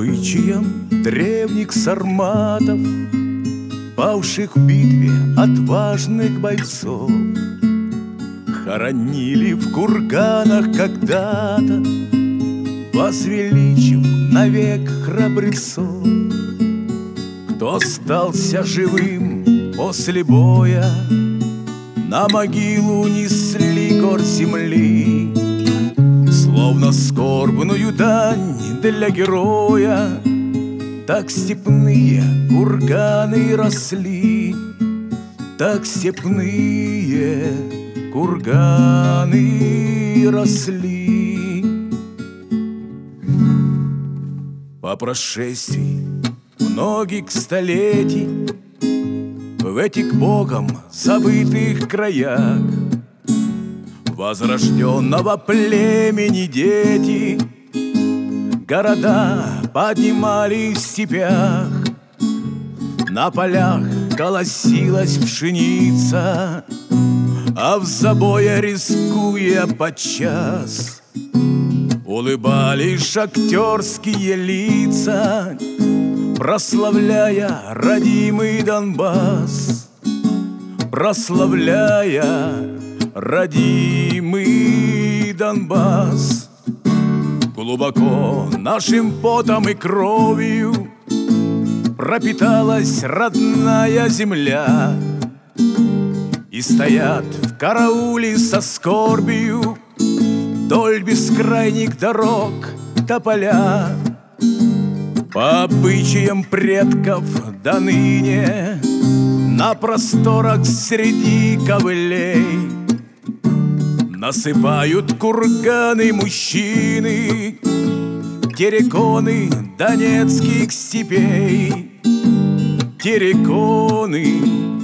обычаям древних сарматов, павших в битве отважных бойцов, хоронили в курганах когда-то, возвеличив навек храбрецов. Кто остался живым после боя, на могилу несли гор земли, словно скорбную дань для героя. Так степные курганы росли, так степные курганы росли. По прошествии многих столетий в этих Богом забытых краях возрожденного племени дети города поднимали в степях. На полях колосилась пшеница, а в забое, рискуя подчас, улыбались шахтерские лица, прославляя родимый Донбасс, прославляя родимый Донбасс. Глубоко нашим потом и кровью пропиталась родная земля, и стоят в карауле со скорбью вдоль бескрайних дорог тополя. По обычаям предков до ныне на просторах среди ковылей насыпают курганы мужчины, терриконы донецких степей, терриконы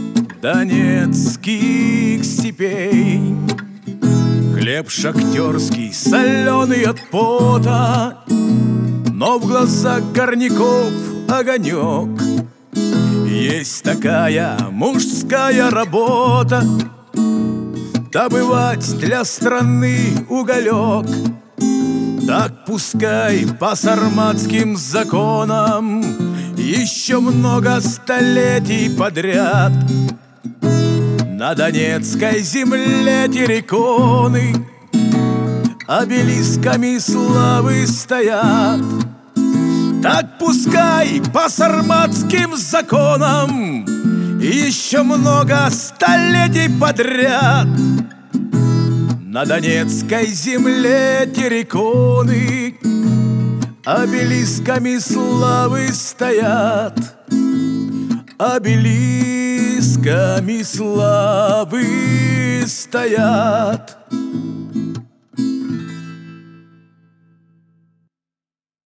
донецких степей. Хлеб шахтерский, соленый от пота, но в глазах горняков огонек. Есть такая мужская работа — добывать для страны уголек. Так пускай по сарматским законам еще много столетий подряд на донецкой земле терриконы обелисками славы стоят. Так пускай по сарматским законам еще много столетий подряд на донецкой земле терриконы обелисками славы стоят, обелисками славы стоят.